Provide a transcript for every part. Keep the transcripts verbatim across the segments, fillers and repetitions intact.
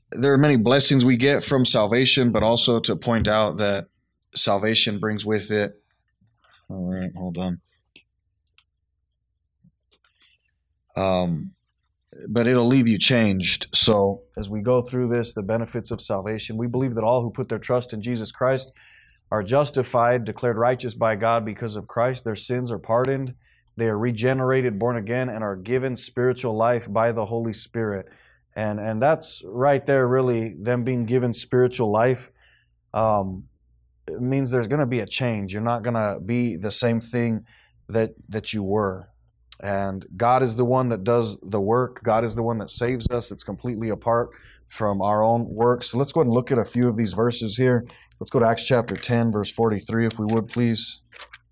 there are many blessings we get from salvation, but also to point out that salvation brings with it. All right, hold on. Um, but it'll leave you changed. So as we go through this, the benefits of salvation, we believe that all who put their trust in Jesus Christ are justified, declared righteous by God because of Christ. Their sins are pardoned. They are regenerated, born again, and are given spiritual life by the Holy Spirit. And and that's right there, really, them being given spiritual life. Um, it means there's going to be a change. You're not going to be the same thing that that you were. And God is the one that does the work. God is the one that saves us. It's completely apart from our own works. So let's go ahead and look at a few of these verses here. Let's go to Acts chapter ten, verse forty-three, if we would, please.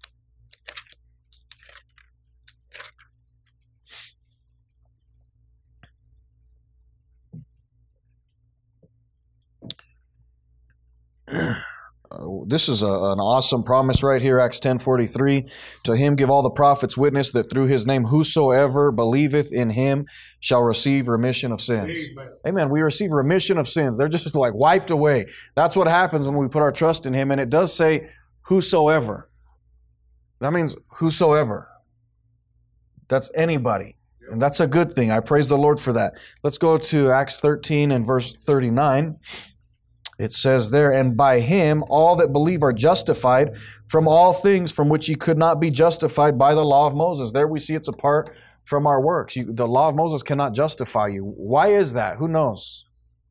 Uh, this is a, an awesome promise right here, Acts ten forty-three. To him give all the prophets witness that through his name whosoever believeth in him shall receive remission of sins. Amen. Amen. We receive remission of sins. They're just like wiped away. That's what happens when we put our trust in him. And it does say whosoever. That means whosoever. That's anybody. And that's a good thing. I praise the Lord for that. Let's go to Acts thirteen and verse thirty-nine. It says there, and by him all that believe are justified from all things from which ye could not be justified by the law of Moses. There we see it's apart from our works. You, the law of Moses cannot justify you. Why is that? Who knows?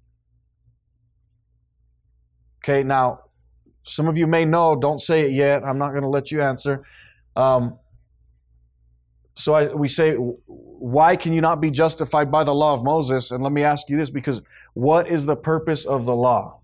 Okay, now, some of you may know. Don't say it yet. I'm not going to let you answer. Um, so I, we say, why can you not be justified by the law of Moses? And let me ask you this, because what is the purpose of the law?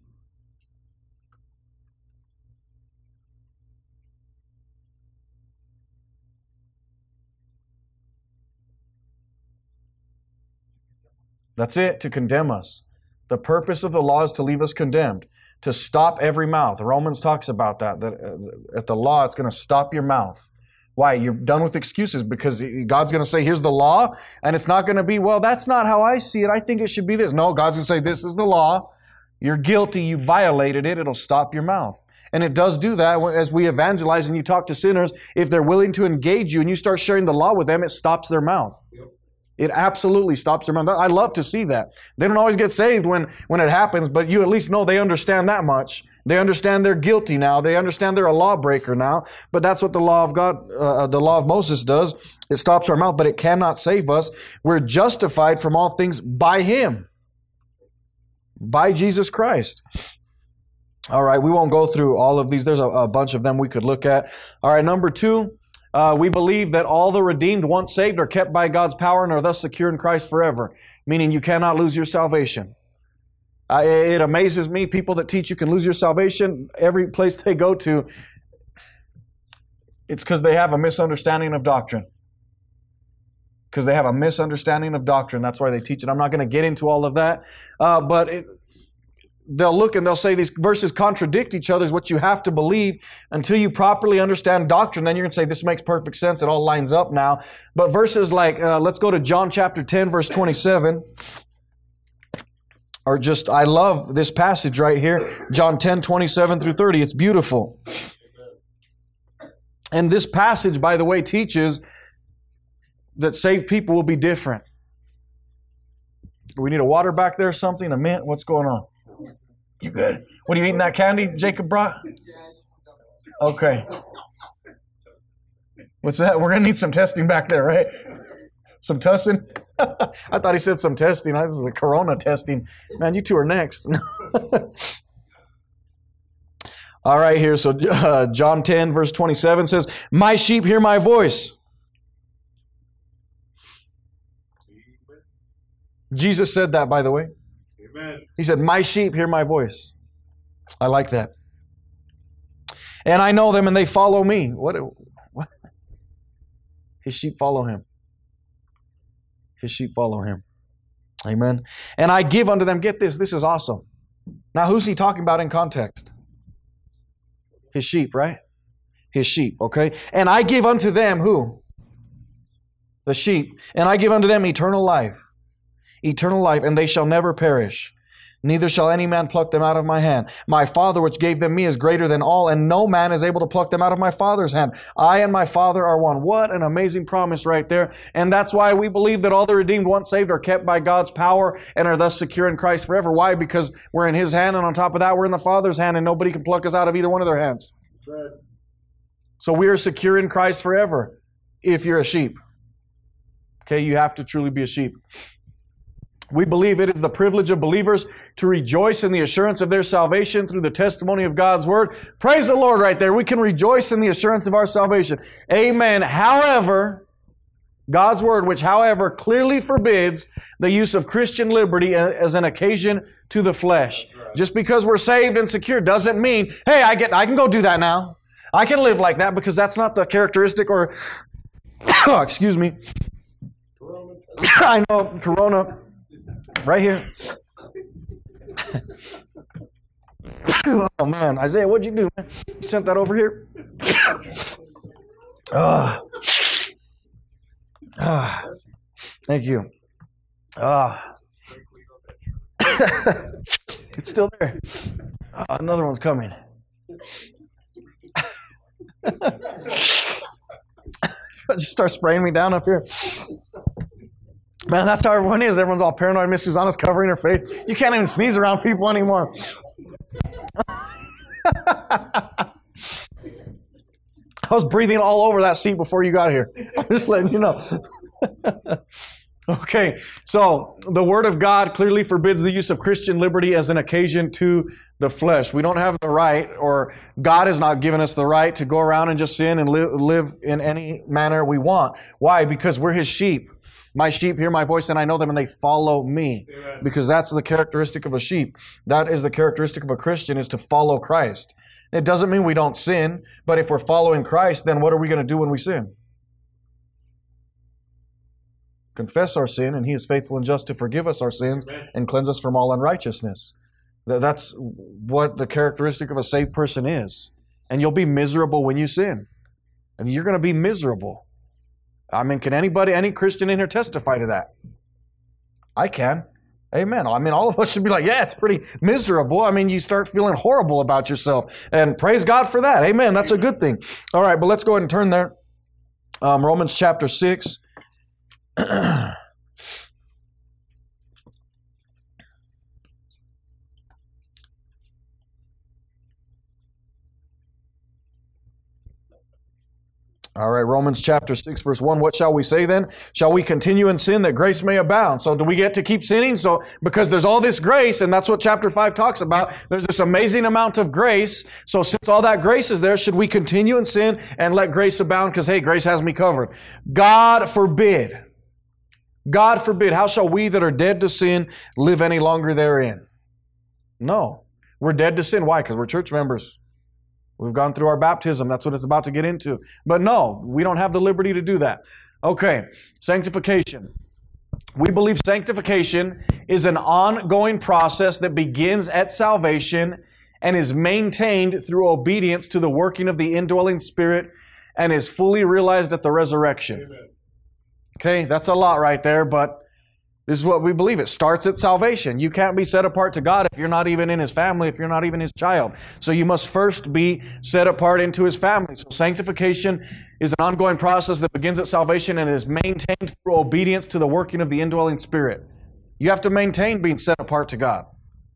That's it, to condemn us. The purpose of the law is to leave us condemned, to stop every mouth. Romans talks about that, that at the law it's going to stop your mouth. Why? You're done with excuses because God's going to say, here's the law, and it's not going to be, well, that's not how I see it. I think it should be this. No, God's going to say, this is the law. You're guilty. You violated it. It'll stop your mouth. And it does do that as we evangelize and you talk to sinners. If they're willing to engage you and you start sharing the law with them, it stops their mouth. Yep. It absolutely stops their mouth. I love to see that. They don't always get saved when, when it happens, but you at least know they understand that much. They understand they're guilty now. They understand they're a lawbreaker now. But that's what the law of God, uh, the law of Moses does. It stops our mouth, but it cannot save us. We're justified from all things by Him, by Jesus Christ. All right, we won't go through all of these. There's a, a bunch of them we could look at. All right, number two. Uh, we believe that all the redeemed once saved are kept by God's power and are thus secure in Christ forever, meaning you cannot lose your salvation. Uh, it amazes me, people that teach you can lose your salvation, every place they go to, it's because they have a misunderstanding of doctrine. Because they have a misunderstanding of doctrine. That's why they teach it. I'm not going to get into all of that, uh, but it, they'll look and they'll say these verses contradict each other, is what you have to believe until you properly understand doctrine. Then you're going to say, this makes perfect sense. It all lines up now. But verses like, uh, let's go to John chapter ten, verse twenty-seven. Or just, I love this passage right here. John ten, twenty-seven through thirty. It's beautiful. And this passage, by the way, teaches that saved people will be different. We need a water back there or something? A mint? What's going on? You good? What are you eating, that candy Jacob brought? Okay. What's that? We're going to need some testing back there, right? Some tussing? I thought he said some testing. This is the corona testing. Man, you two are next. All right, here. So uh, John ten, verse twenty-seven says, my sheep hear my voice. Jesus said that, by the way. Amen. He said, my sheep hear my voice. I like that. And I know them and they follow me. What? What? His sheep follow him. His sheep follow him. Amen. And I give unto them, get this, this is awesome. Now who's he talking about in context? His sheep, right? His sheep, okay? And I give unto them, who? The sheep. And I give unto them eternal life. Eternal life, and they shall never perish. neither shall any man pluck them out of my hand. My Father which gave them me is greater than all, and no man is able to pluck them out of my Father's hand. I and my Father are one. What an amazing promise right there. And that's why we believe that all the redeemed once saved are kept by God's power and are thus secure in Christ forever. Why? Because we're in His hand, and on top of that, we're in the Father's hand, and nobody can pluck us out of either one of their hands. Right. So we are secure in Christ forever if you're a sheep. Okay, you have to truly be a sheep. We believe it is the privilege of believers to rejoice in the assurance of their salvation through the testimony of God's Word. Praise the Lord right there. We can rejoice in the assurance of our salvation. Amen. However, God's Word, which however clearly forbids the use of Christian liberty as an occasion to the flesh. Just because we're saved and secure doesn't mean, hey, I get, I can go do that now. I can live like that, because that's not the characteristic or, excuse me. I know, Corona. Right here. Oh man, Isaiah, what'd you do, man? You sent that over here? Ah, ah, thank you. Ah, it's still there. Ah, another one's coming. Just start spraying me down up here. Man, that's how everyone is. Everyone's all paranoid. Miss Susanna's covering her face. You can't even sneeze around people anymore. I was breathing all over that seat before you got here. I'm just letting you know. Okay, so the Word of God clearly forbids the use of Christian liberty as an occasion to the flesh. We don't have the right, or God has not given us the right to go around and just sin and live, live in any manner we want. Why? Because we're His sheep. My sheep hear my voice, and I know them, and they follow me. Amen. Because that's the characteristic of a sheep. That is the characteristic of a Christian, is to follow Christ. It doesn't mean we don't sin, but if we're following Christ, then what are we going to do when we sin? Confess our sin, and He is faithful and just to forgive us our sins Amen. And cleanse us from all unrighteousness. That's what the characteristic of a saved person is. And you'll be miserable when you sin. And you're going to be miserable. I mean, can anybody, any Christian in here testify to that? I can. Amen. I mean, all of us should be like, yeah, it's pretty miserable. I mean, you start feeling horrible about yourself. And praise God for that. Amen. That's a good thing. All right, but let's go ahead and turn there. Um, Romans chapter six. All right, Romans chapter six, verse one. What shall we say then? Shall we continue in sin that grace may abound? So do we get to keep sinning? So because there's all this grace, and that's what chapter five talks about. There's this amazing amount of grace. So since all that grace is there, should we continue in sin and let grace abound? Because, hey, grace has me covered. God forbid. God forbid. How shall we that are dead to sin live any longer therein? No. We're dead to sin. Why? Because we're church members. We've gone through our baptism. That's what it's about to get into. But no, we don't have the liberty to do that. Okay, sanctification. We believe sanctification is an ongoing process that begins at salvation and is maintained through obedience to the working of the indwelling Spirit and is fully realized at the resurrection. Amen. Okay, that's a lot right there, but this is what we believe. It starts at salvation. You can't be set apart to God if you're not even in His family, if you're not even His child. So you must first be set apart into His family. So sanctification is an ongoing process that begins at salvation and is maintained through obedience to the working of the indwelling Spirit. You have to maintain being set apart to God.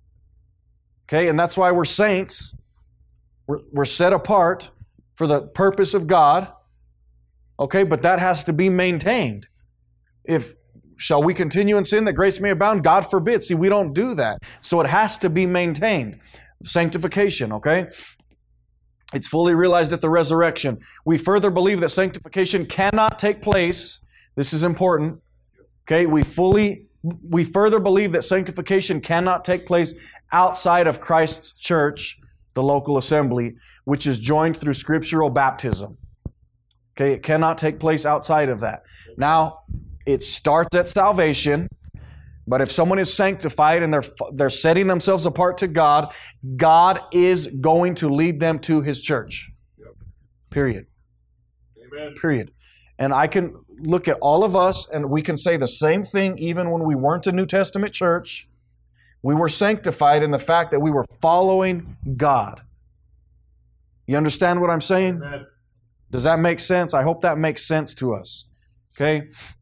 Okay, and that's why we're saints. We're, we're set apart for the purpose of God. Okay, but that has to be maintained. If Shall we continue in sin that grace may abound? God forbid. See, we don't do that. So it has to be maintained. Sanctification, okay? It's fully realized at the resurrection. We further believe that sanctification cannot take place. This is important. Okay, we fully, we further believe that sanctification cannot take place outside of Christ's church, the local assembly, which is joined through scriptural baptism. Okay, it cannot take place outside of that. Now, it starts at salvation, but if someone is sanctified and they're they're setting themselves apart to God, God is going to lead them to His church. Yep. Period. Amen. Period. And I can look at all of us and we can say the same thing even when we weren't a New Testament church. We were sanctified in the fact that we were following God. You understand what I'm saying? Amen. Does that make sense? I hope that makes sense to us. Okay?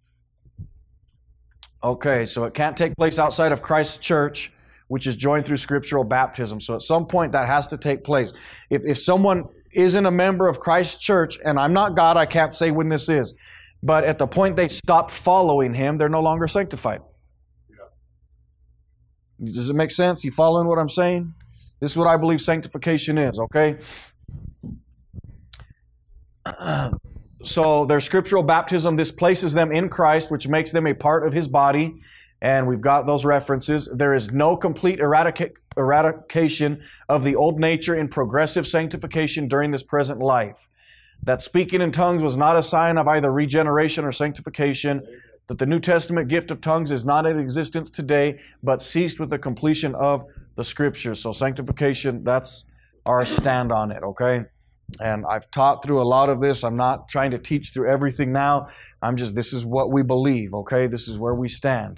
Okay, so it can't take place outside of Christ's church, which is joined through scriptural baptism. So at some point that has to take place. If, if someone isn't a member of Christ's church, and I'm not God, I can't say when this is, but at the point they stop following Him, they're no longer sanctified. Yeah. Does it make sense? You following what I'm saying? This is what I believe sanctification is, okay? So their scriptural baptism, this places them in Christ, which makes them a part of His body. And we've got those references. There is no complete eradica- eradication of the old nature in progressive sanctification during this present life. That speaking in tongues was not a sign of either regeneration or sanctification. That the New Testament gift of tongues is not in existence today, but ceased with the completion of the Scriptures. So sanctification, that's our stand on it, okay? And I've taught through a lot of this. I'm not trying to teach through everything now. I'm just, this is what we believe, okay? This is where we stand.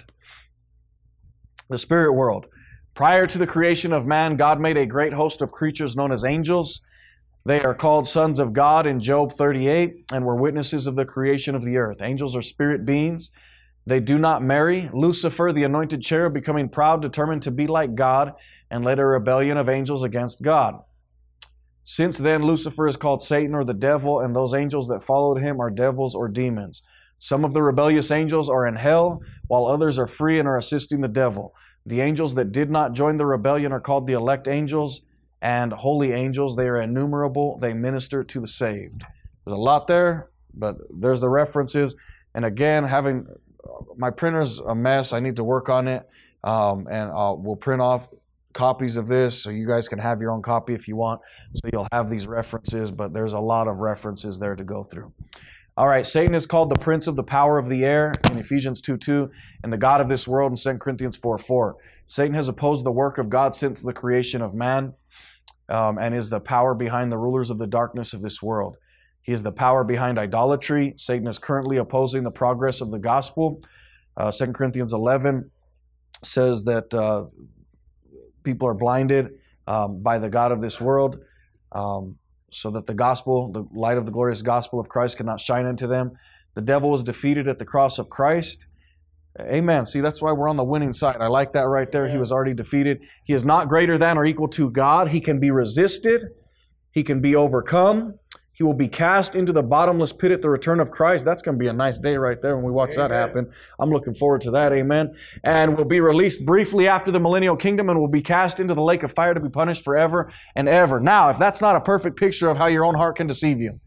The spirit world. Prior to the creation of man, God made a great host of creatures known as angels. They are called sons of God in Job thirty-eight and were witnesses of the creation of the earth. Angels are spirit beings. They do not marry. Lucifer, the anointed cherub, becoming proud, determined to be like God and led a rebellion of angels against God. Since then, Lucifer is called Satan or the devil, and those angels that followed him are devils or demons. Some of the rebellious angels are in hell, while others are free and are assisting the devil. The angels that did not join the rebellion are called the elect angels and holy angels. They are innumerable. They minister to the saved. There's a lot there, but there's the references. And again, having my printer's a mess. I need to work on it, um, and I'll, we'll print off copies of this so you guys can have your own copy if you want. So you'll have these references, but there's a lot of references there to go through. All right, Satan is called the prince of the power of the air in Ephesians two two, and the God of this world in Second Corinthians four four. Satan has opposed the work of God since the creation of man, um, and is the power behind the rulers of the darkness of this world. He is the power behind idolatry. Satan is currently opposing the progress of the gospel. Uh, Second Corinthians eleven says that uh, people are blinded um, by the God of this world, um, so that the gospel, the light of the glorious gospel of Christ, cannot shine into them. The devil was defeated at the cross of Christ. Amen. See, that's why we're on the winning side. I like that right there. He was already defeated. He is not greater than or equal to God. He can be resisted. He can be overcome. He will be cast into the bottomless pit at the return of Christ. That's going to be a nice day right there when we watch Amen. That happen. I'm looking forward to that. Amen. And will be released briefly after the millennial kingdom and will be cast into the lake of fire to be punished forever and ever. Now, if that's not a perfect picture of how your own heart can deceive you.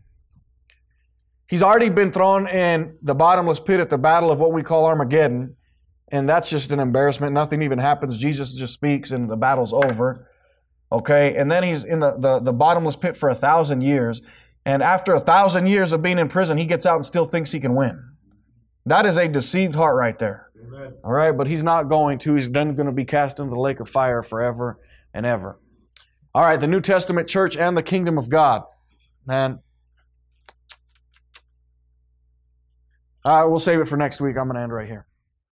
He's already been thrown in the bottomless pit at the battle of what we call Armageddon. And that's just an embarrassment. Nothing even happens. Jesus just speaks and the battle's over. Okay. And then he's in the, the, the bottomless pit for a thousand years. And after a thousand years of being in prison, he gets out and still thinks he can win. That is a deceived heart right there. Amen. All right, but he's not going to. He's then going to be cast into the lake of fire forever and ever. All right, the New Testament church and the kingdom of God. Man. All right, we'll save it for next week. I'm going to end right here.